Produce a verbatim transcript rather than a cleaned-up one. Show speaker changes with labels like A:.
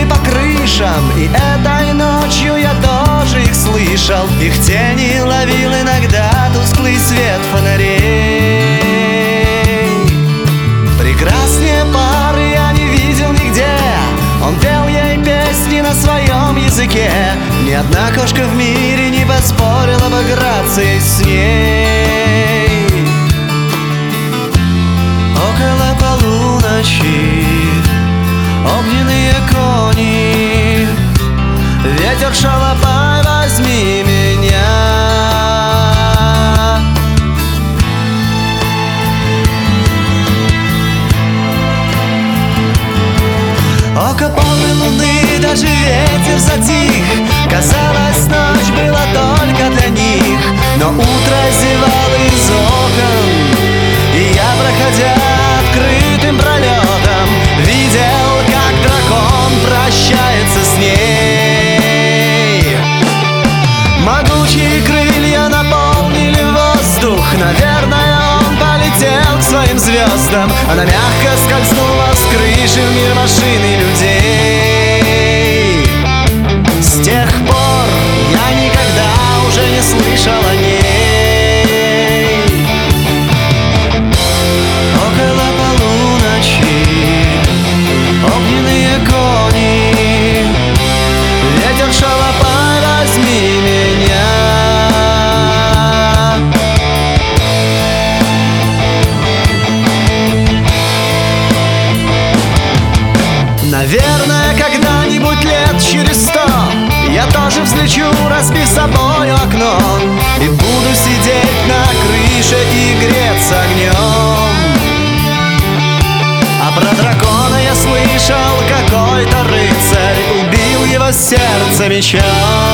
A: ходили по крышам, и этой ночью я тоже их слышал. Их тени ловил иногда тусклый свет фонарей. Прекраснее пары я не видел нигде. Он пел ей песни на своем языке. Ни одна кошка в мире не поспорила бы грацией с ней. Около полуночи огненные кони, ветер шалопай, возьми меня. Около полной луны даже ветер затих. Казалось, ночь была только для них. Но утро зевало из окон, и я, проходя открытым пролетом, видел, как дракон прощается с ней. Могучие крылья наполнили воздух. Наверное, он полетел к своим звездам. Она мягко скользнула с крыши в мир машин и людей. С тех пор я никогда уже не слышал о ней. Около полуночи огненные кони, ветер шалопай, возьми меня. Наверное, когда-нибудь лет через сто я тоже взлечу, разбив собою окно, и буду сидеть на крыше и греться огнем. А про дракона я слышал, какой-то рыцарь убил его сердце мечом.